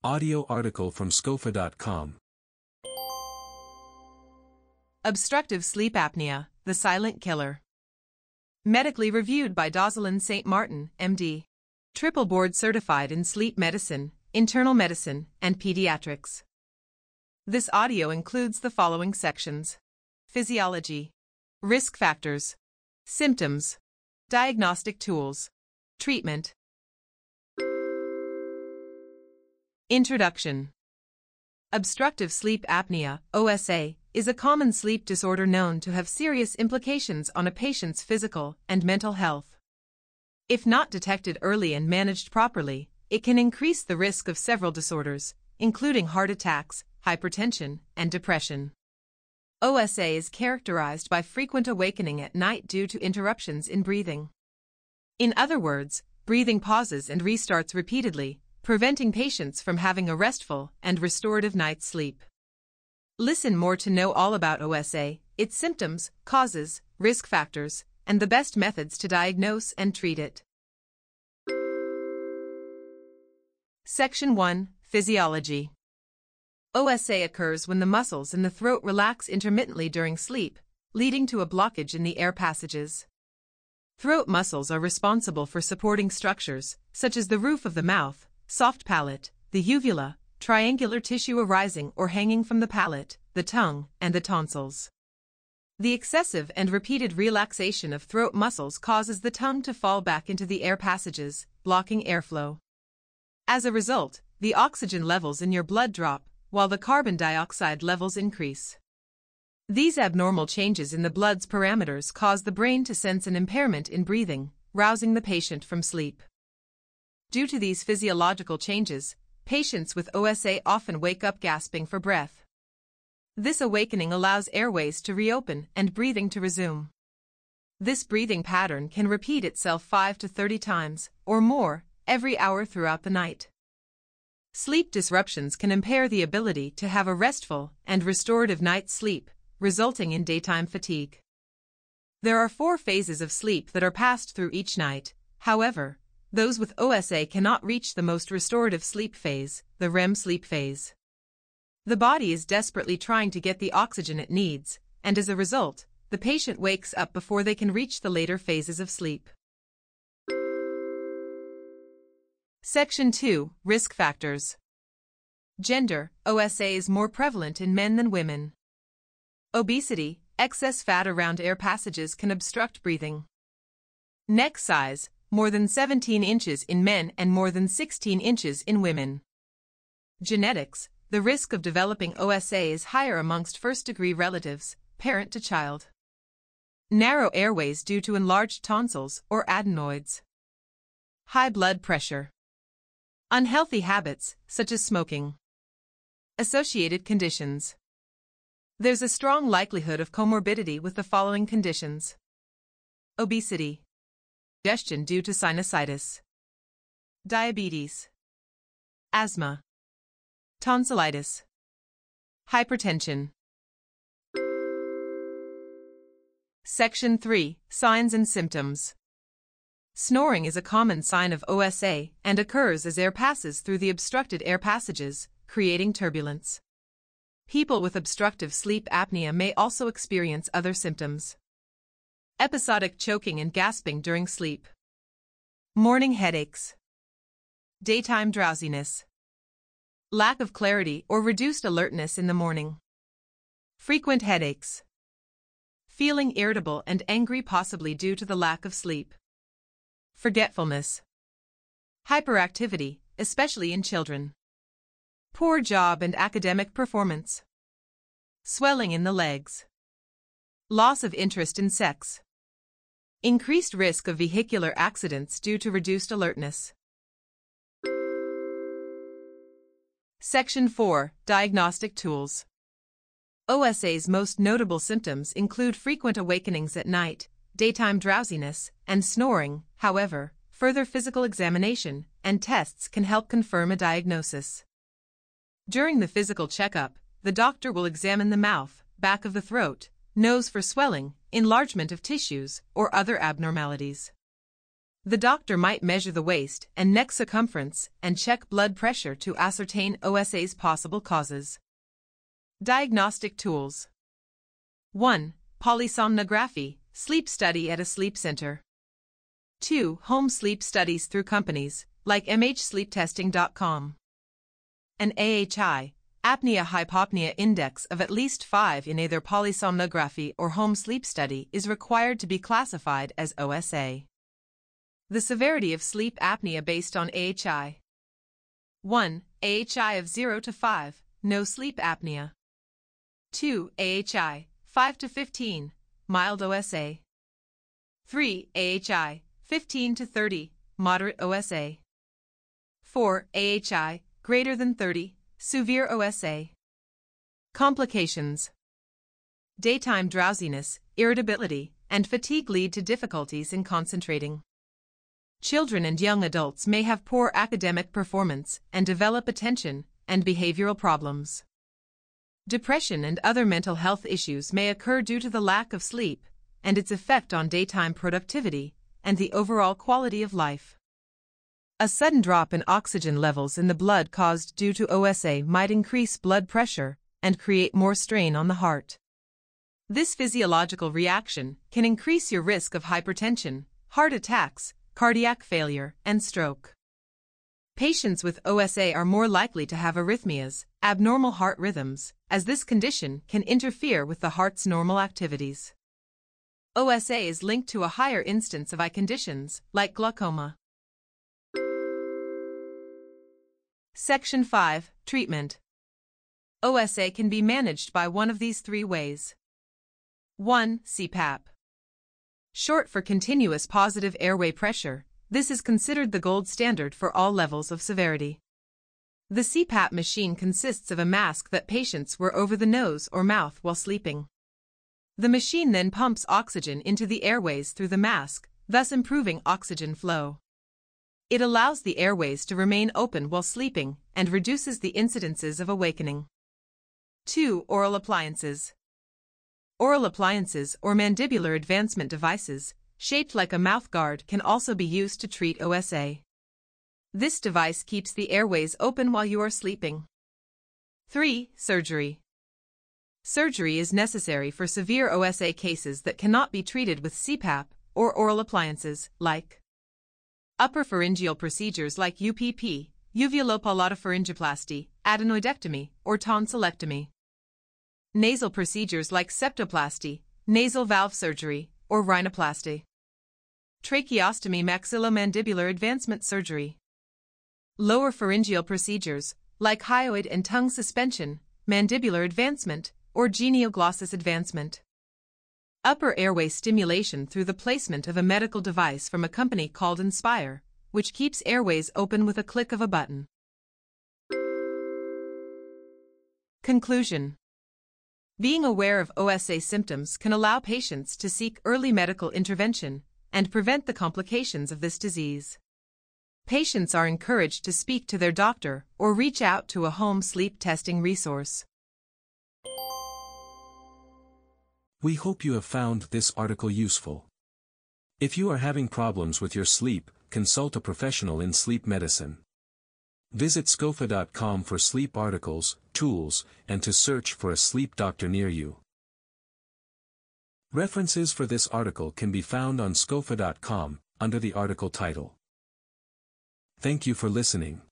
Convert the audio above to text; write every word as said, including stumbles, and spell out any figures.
Audio article from scofa dot com. Obstructive sleep apnea, the silent killer. Medically reviewed by Dozalin Saint Martin, M D. Triple board certified in sleep medicine, internal medicine, and pediatrics. This audio includes the following sections: physiology, risk factors, symptoms, diagnostic tools, treatment. Introduction. Obstructive sleep apnea, O S A, is a common sleep disorder known to have serious implications on a patient's physical and mental health. If not detected early and managed properly, it can increase the risk of several disorders, including heart attacks, hypertension, and depression. O S A is characterized by frequent awakening at night due to interruptions in breathing. In other words, breathing pauses and restarts repeatedly, preventing patients from having a restful and restorative night's sleep. Listen more to know all about O S A, its symptoms, causes, risk factors, and the best methods to diagnose and treat it. Section one. Physiology. O S A occurs when the muscles in the throat relax intermittently during sleep, leading to a blockage in the air passages. Throat muscles are responsible for supporting structures, such as the roof of the mouth, soft palate, the uvula, triangular tissue arising or hanging from the palate, the tongue, and the tonsils. The excessive and repeated relaxation of throat muscles causes the tongue to fall back into the air passages, blocking airflow. As a result, the oxygen levels in your blood drop, while the carbon dioxide levels increase. These abnormal changes in the blood's parameters cause the brain to sense an impairment in breathing, rousing the patient from sleep. Due to these physiological changes, patients with O S A often wake up gasping for breath. This awakening allows airways to reopen and breathing to resume. This breathing pattern can repeat itself five to thirty times, or more, every hour throughout the night. Sleep disruptions can impair the ability to have a restful and restorative night's sleep, resulting in daytime fatigue. There are four phases of sleep that are passed through each night. However, those with O S A cannot reach the most restorative sleep phase, the R E M sleep phase. The body is desperately trying to get the oxygen it needs, and as a result, the patient wakes up before they can reach the later phases of sleep. Section two. Risk factors. Gender. O S A is more prevalent in men than women. Obesity, excess fat around air passages can obstruct breathing. Neck size, more than seventeen inches in men and more than sixteen inches in women. Genetics, the risk of developing O S A is higher amongst first-degree relatives, parent to child. Narrow airways due to enlarged tonsils or adenoids. High blood pressure. Unhealthy habits, such as smoking. Associated conditions. There's a strong likelihood of comorbidity with the following conditions: obesity, congestion due to sinusitis, diabetes, asthma, tonsillitis, hypertension. Section three. Signs and symptoms. Snoring is a common sign of O S A and occurs as air passes through the obstructed air passages, creating turbulence. People with obstructive sleep apnea may also experience other symptoms: episodic choking and gasping during sleep, morning headaches, daytime drowsiness, lack of clarity or reduced alertness in the morning, frequent headaches, feeling irritable and angry possibly due to the lack of sleep, forgetfulness, hyperactivity, especially in children, poor job and academic performance, swelling in the legs, loss of interest in sex, increased risk of vehicular accidents due to reduced alertness. Section four. Diagnostic tools. O S A's most notable symptoms include frequent awakenings at night, daytime drowsiness, and snoring. However, further physical examination and tests can help confirm a diagnosis. During the physical checkup, the doctor will examine the mouth, back of the throat, nose for swelling, enlargement of tissues, or other abnormalities. The doctor might measure the waist and neck circumference and check blood pressure to ascertain O S A's possible causes. Diagnostic tools. one. Polysomnography, sleep study at a sleep center. two. Home sleep studies through companies like m h sleep testing dot com. An A H I, apnea-hypopnea index of at least five in either polysomnography or home sleep study is required to be classified as O S A. The severity of sleep apnea based on A H I. one. A H I of zero to five, no sleep apnea. two. A H I, five to fifteen, mild O S A. three. A H I, fifteen to thirty, moderate O S A. four. A H I, greater than thirty, severe O S A. Complications. Daytime drowsiness, irritability, and fatigue lead to difficulties in concentrating. Children and young adults may have poor academic performance and develop attention and behavioral problems. Depression and other mental health issues may occur due to the lack of sleep and its effect on daytime productivity and the overall quality of life. A sudden drop in oxygen levels in the blood caused due to O S A might increase blood pressure and create more strain on the heart. This physiological reaction can increase your risk of hypertension, heart attacks, cardiac failure, and stroke. Patients with O S A are more likely to have arrhythmias, abnormal heart rhythms, as this condition can interfere with the heart's normal activities. O S A is linked to a higher instance of eye conditions, like glaucoma. Section five. Treatment. O S A can be managed by one of these three ways. one. C PAP. Short for continuous positive airway pressure, this is considered the gold standard for all levels of severity. The C PAP machine consists of a mask that patients wear over the nose or mouth while sleeping. The machine then pumps oxygen into the airways through the mask, thus improving oxygen flow. It allows the airways to remain open while sleeping and reduces the incidences of awakening. two. Oral appliances. Oral appliances or mandibular advancement devices, shaped like a mouthguard, can also be used to treat O S A. This device keeps the airways open while you are sleeping. three. Surgery. Surgery is necessary for severe O S A cases that cannot be treated with C PAP or oral appliances, like upper pharyngeal procedures like U P P, uvulopalato-pharyngoplasty, adenoidectomy, or tonsillectomy. Nasal procedures like septoplasty, nasal valve surgery, or rhinoplasty. Tracheostomy, maxillomandibular advancement surgery. Lower pharyngeal procedures like hyoid and tongue suspension, mandibular advancement, or genioglossus advancement. Upper airway stimulation through the placement of a medical device from a company called Inspire, which keeps airways open with a click of a button. Conclusion. Being aware of O S A symptoms can allow patients to seek early medical intervention and prevent the complications of this disease. Patients are encouraged to speak to their doctor or reach out to a home sleep testing resource. We hope you have found this article useful. If you are having problems with your sleep, consult a professional in sleep medicine. Visit scofa dot com for sleep articles, tools, and to search for a sleep doctor near you. References for this article can be found on scofa dot com, under the article title. Thank you for listening.